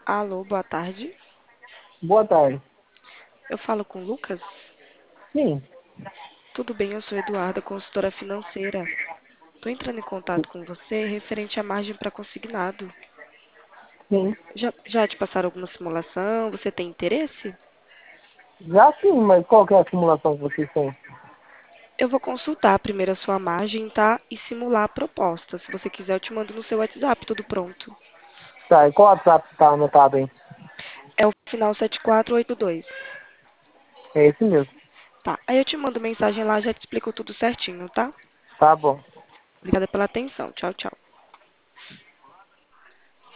Alô, boa tarde. Boa tarde. Eu falo com o Lucas? Sim, Tudo bem, eu sou Eduarda, consultora financeira. Estou entrando em contato com você referente à margem para consignado. sim. Já te passaram alguma simulação? Você tem interesse? Já sim, mas qual que é a simulação que vocês têm? Eu vou consultar primeiro a sua margem, tá? E simular a proposta. Se você quiser, eu te mando no seu WhatsApp, tudo pronto. Tá, e qual WhatsApp que tá anotado aí? É o final 7482. É esse mesmo. Tá, aí eu te mando mensagem lá, já te explico tudo certinho, tá? Tá bom. Obrigada pela atenção. Tchau, tchau.